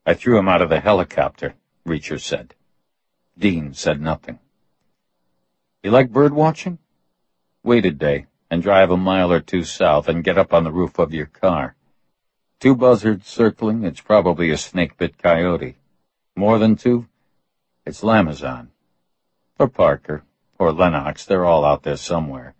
I threw him out of the helicopter, Reacher said. Dean said nothing. You like bird watching? Wait a day and drive a mile or two south and get up on the roof of your car. 2 buzzards circling, it's probably a snake-bit coyote. More than 2? It's Lamazon. Or Parker, or Lennox, they're all out there somewhere.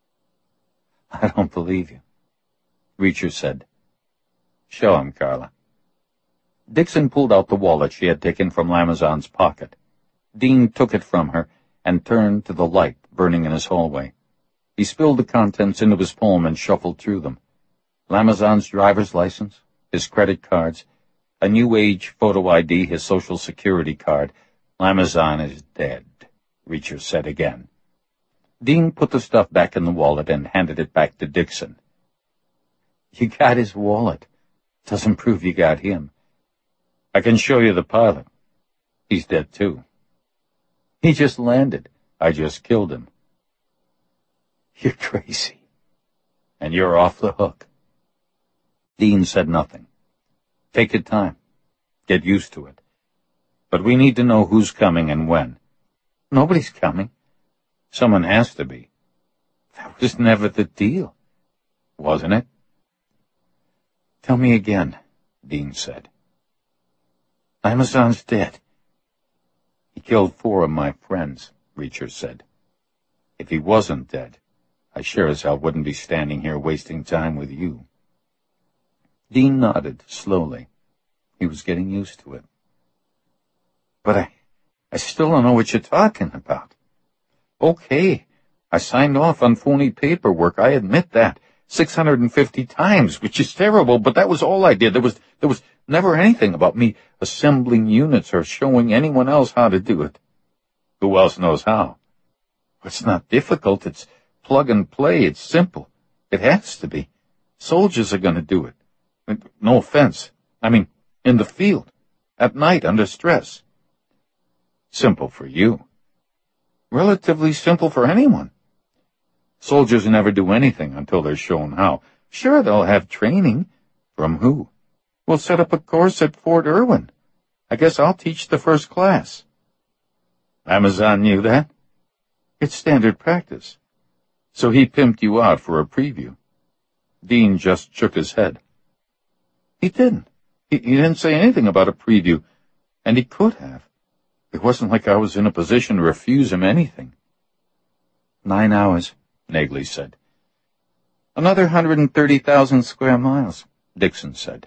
I don't believe you, Reacher said. Show him, Carla. Dixon pulled out the wallet she had taken from Lamazon's pocket. Dean took it from her and turned to the light burning in his hallway. He spilled the contents into his palm and shuffled through them. Lamazon's driver's license, his credit cards, a New Age photo ID, his Social Security card. Lamazon is dead, Reacher said again. Dean put the stuff back in the wallet and handed it back to Dixon. You got his wallet. Doesn't prove you got him. I can show you the pilot. He's dead, too. He just landed. I just killed him. You're crazy. And you're off the hook. Dean said nothing. Take your time. Get used to it. But we need to know who's coming and when. Nobody's coming. Someone has to be. That was never the deal, wasn't it? Tell me again, Dean said. Amazon's dead. He killed 4 of my friends, Reacher said. If he wasn't dead, I sure as hell wouldn't be standing here wasting time with you. Dean nodded slowly. He was getting used to it. But I still don't know what you're talking about. Okay, I signed off on phony paperwork, I admit that. 650 times, which is terrible, but that was all I did. There was never anything about me assembling units or showing anyone else how to do it. Who else knows how? It's not difficult, it's plug and play, it's simple. It has to be. Soldiers are going to do it. No offense. I mean, in the field, at night, under stress. Simple for you. Relatively simple for anyone. Soldiers never do anything until they're shown how. Sure, they'll have training. From who? We'll set up a course at Fort Irwin. I guess I'll teach the first class. Amazon knew that? It's standard practice. So he pimped you out for a preview. Dean just shook his head. He didn't. He didn't say anything about a preview, and he could have. It wasn't like I was in a position to refuse him anything. 9 hours, Nagley said. Another 130,000 square miles, Dixon said.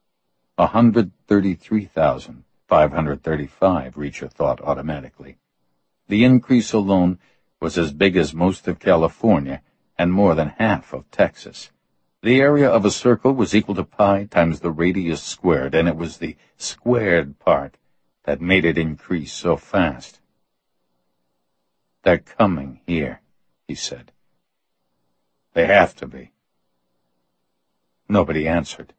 133,535, Reacher thought automatically. The increase alone was as big as most of California and more than half of Texas. The area of a circle was equal to pi times the radius squared, and it was the squared part that made it increase so fast. They're coming here, he said. They have to be. Nobody answered.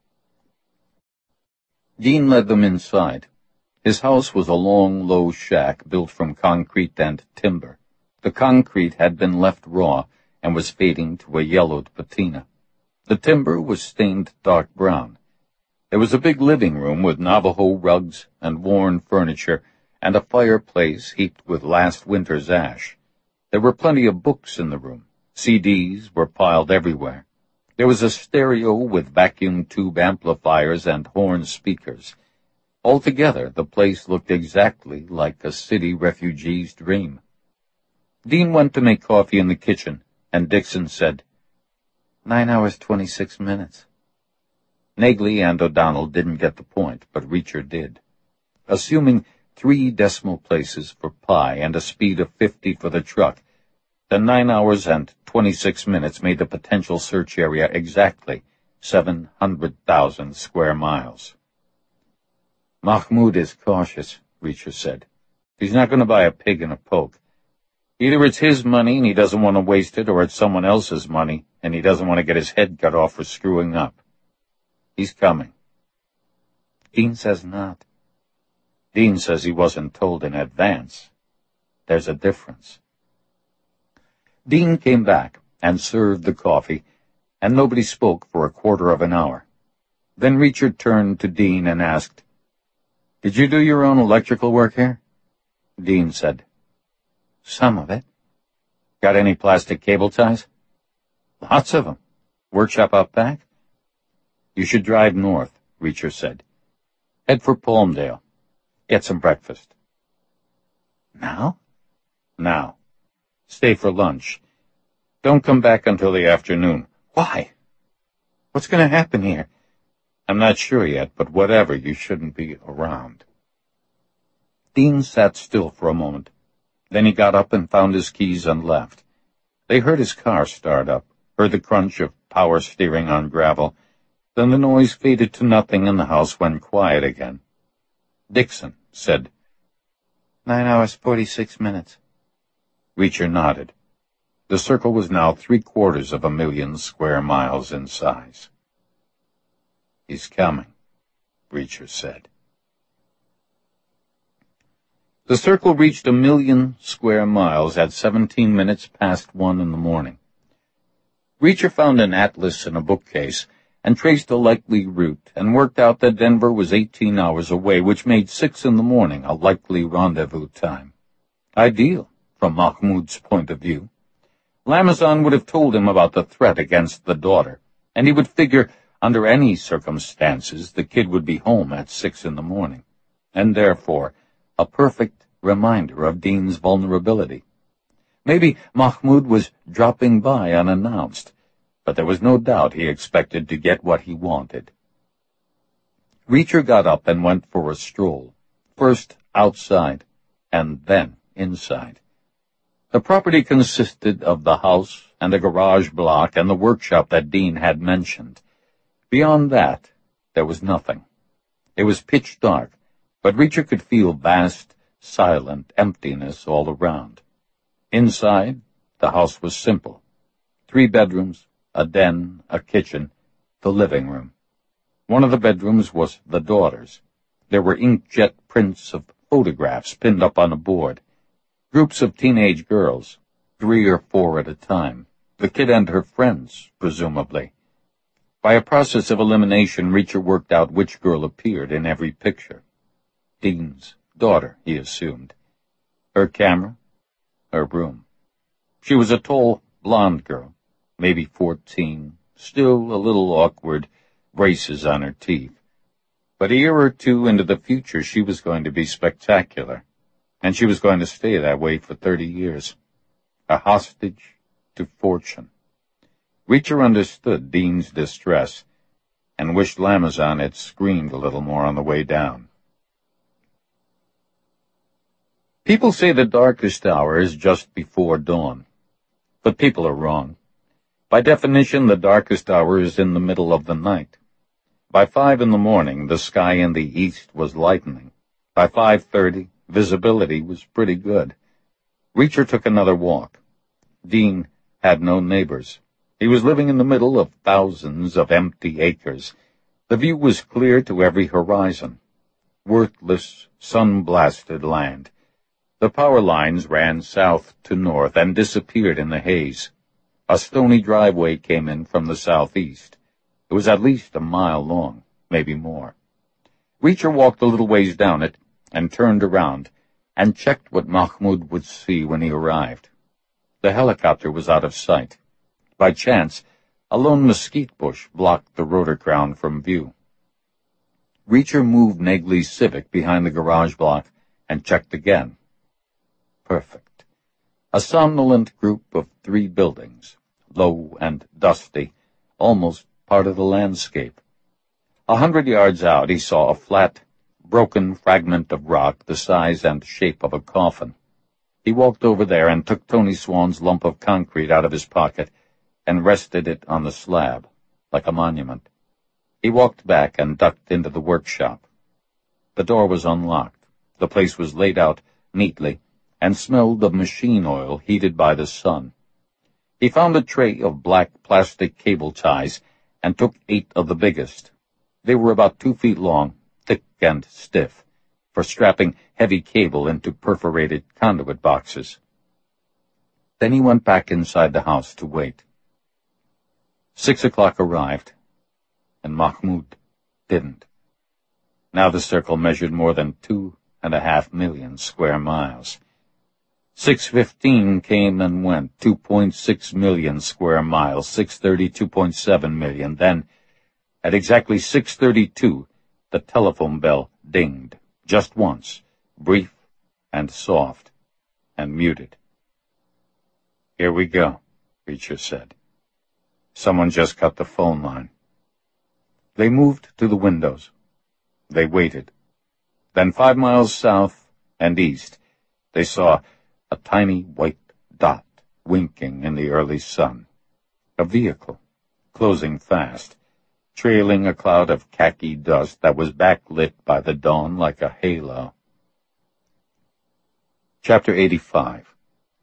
Dean led them inside. His house was a long, low shack built from concrete and timber. The concrete had been left raw and was fading to a yellowed patina. The timber was stained dark brown. There was a big living room with Navajo rugs and worn furniture and a fireplace heaped with last winter's ash. There were plenty of books in the room. CDs were piled everywhere. There was a stereo with vacuum tube amplifiers and horn speakers. Altogether, the place looked exactly like a city refugee's dream. Dean went to make coffee in the kitchen, and Dixon said, 9 hours, 26 minutes. Nagley and O'Donnell didn't get the point, but Reacher did. Assuming 3 decimal places for pi and a speed of 50 for the truck, the 9 hours and 26 minutes made the potential search area exactly 700,000 square miles. Mahmoud is cautious, Reacher said. He's not going to buy a pig in a poke. Either it's his money and he doesn't want to waste it, or it's someone else's money and he doesn't want to get his head cut off for screwing up. He's coming. Dean says not. Dean says he wasn't told in advance. There's a difference. Dean came back and served the coffee, and nobody spoke for a quarter of an hour. Then Reacher turned to Dean and asked, Did you do your own electrical work here? Dean said. Some of it. Got any plastic cable ties? Lots of them. Workshop out back? You should drive north, Reacher said. Head for Palmdale. Get some breakfast. Now? Now. Stay for lunch. Don't come back until the afternoon. Why? What's going to happen here? I'm not sure yet, but whatever, you shouldn't be around. Dean sat still for a moment. Then he got up and found his keys and left. They heard his car start up, heard the crunch of power steering on gravel. Then the noise faded to nothing and the house went quiet again. Dixon said, 9 hours, 46 minutes. Reacher nodded. The circle was now 750,000 square miles in size. He's coming, Reacher said. The circle reached 1,000,000 square miles at 17 minutes past 1 in the morning. Reacher found an atlas in a bookcase and traced a likely route and worked out that Denver was 18 hours away, which made 6 in the morning a likely rendezvous time. Ideal, from Mahmoud's point of view. Lamazon would have told him about the threat against the daughter, and he would figure under any circumstances the kid would be home at 6 in the morning, and therefore a perfect reminder of Dean's vulnerability. Maybe Mahmoud was dropping by unannounced, but there was no doubt he expected to get what he wanted. Reacher got up and went for a stroll, first outside and then inside. The property consisted of the house and a garage block and the workshop that Dean had mentioned. Beyond that, there was nothing. It was pitch dark, but Reacher could feel vast, silent emptiness all around. Inside, the house was simple. 3 bedrooms, a den, a kitchen, the living room. One of the bedrooms was the daughter's. There were inkjet prints of photographs pinned up on a board. Groups of teenage girls, 3 or 4 at a time. The kid and her friends, presumably. By a process of elimination, Reacher worked out which girl appeared in every picture. Dean's daughter, he assumed. Her camera, her room. She was a tall, blonde girl, maybe 14, still a little awkward, braces on her teeth. But a year or 2 into the future, she was going to be spectacular, and she was going to stay that way for 30 years. A hostage to fortune. Reacher understood Dean's distress, and wished Lamazon had screamed a little more on the way down. People say the darkest hour is just before dawn, but people are wrong. By definition, the darkest hour is in the middle of the night. By 5 in the morning, the sky in the east was lightening. By 5:30, visibility was pretty good. Reacher took another walk. Dean had no neighbors. He was living in the middle of thousands of empty acres. The view was clear to every horizon. Worthless, sun-blasted land. The power lines ran south to north and disappeared in the haze. A stony driveway came in from the southeast. It was at least a mile long, maybe more. Reacher walked a little ways down it and turned around and checked what Mahmoud would see when he arrived. The helicopter was out of sight. By chance, a lone mesquite bush blocked the rotor crown from view. Reacher moved Negley's Civic behind the garage block and checked again. Perfect. A somnolent group of 3 buildings, low and dusty, almost part of the landscape. 100 yards out, he saw a flat, broken fragment of rock the size and shape of a coffin. He walked over there and took Tony Swan's lump of concrete out of his pocket and rested it on the slab, like a monument. He walked back and ducked into the workshop. The door was unlocked. The place was laid out neatly and smelled of machine oil heated by the sun. He found a tray of black plastic cable ties and took 8 of the biggest. They were about 2 feet long, thick and stiff, for strapping heavy cable into perforated conduit boxes. Then he went back inside the house to wait. 6 o'clock arrived, and Mahmoud didn't. Now the circle measured more than 2.5 million square miles. 6:15 came and went, 2.6 million square miles, 6:30, 2.7 million. Then, at exactly 6:32, the telephone bell dinged, just once, brief and soft, and muted. "Here we go," Reacher said. Someone just cut the phone line. They moved to the windows. They waited. Then 5 miles south and east, they saw a tiny white dot winking in the early sun. A vehicle, closing fast, trailing a cloud of khaki dust that was backlit by the dawn like a halo. Chapter 85.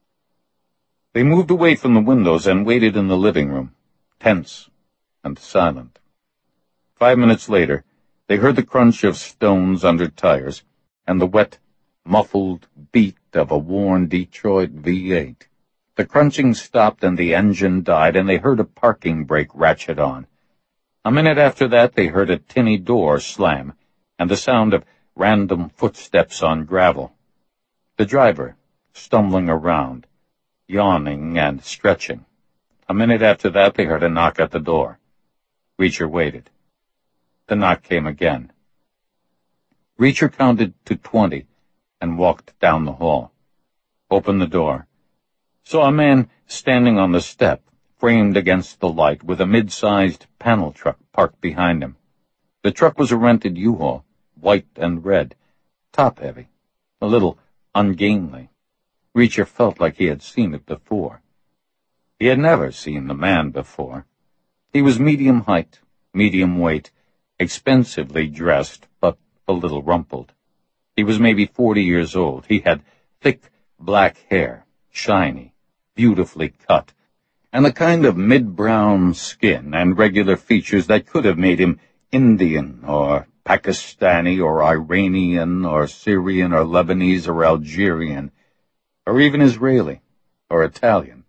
They moved away from the windows and waited in the living room, tense and silent. 5 minutes later, they heard the crunch of stones under tires and the wet, muffled beat of a worn Detroit V8. The crunching stopped and the engine died, and they heard a parking brake ratchet on. A minute after that, they heard a tinny door slam and the sound of random footsteps on gravel. The driver, stumbling around, yawning and stretching. A minute after that, they heard a knock at the door. Reacher waited. The knock came again. Reacher counted to 20 and walked down the hall. Opened the door. Saw a man standing on the step, framed against the light, with a mid-sized panel truck parked behind him. The truck was a rented U-Haul, white and red, top-heavy, a little ungainly. Reacher felt like he had seen it before. He had never seen the man before. He was medium height, medium weight, expensively dressed, but a little rumpled. He was maybe 40 years old. He had thick black hair, shiny, beautifully cut, and the kind of mid-brown skin and regular features that could have made him Indian or Pakistani or Iranian or Syrian or Lebanese or Algerian or even Israeli or Italian.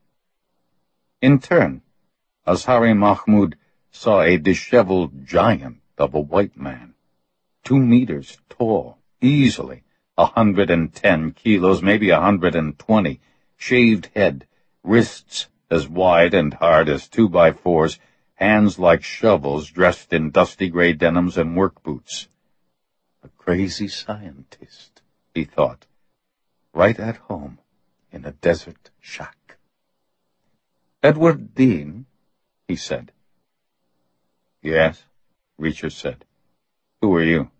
In turn, Azhari Mahmoud saw a disheveled giant of a white man, 2 meters tall, easily 110 kilos, maybe 120, shaved head, wrists as wide and hard as 2x4s, hands like shovels, dressed in dusty gray denims and work boots. A crazy scientist, he thought, right at home in a desert shack. "Edward Dean," he said. "Yes," Reacher said. "Who are you?"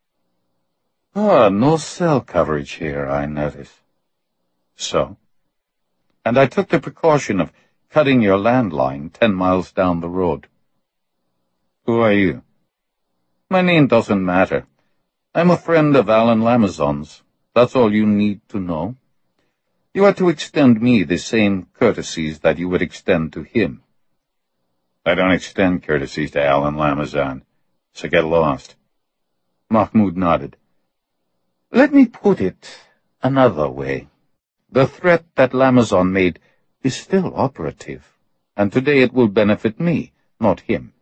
No cell coverage here, I notice." "So?" "And I took the precaution of cutting your landline 10 miles down the road." "Who are you?" "My name doesn't matter. I'm a friend of Alan Lamazon's. That's all you need to know. You are to extend me the same courtesies that you would extend to him." "I don't extend courtesies to Alan Lamazon, so get lost." Mahmoud nodded. "Let me put it another way. The threat that Lamazon made is still operative, and today it will benefit me, not him.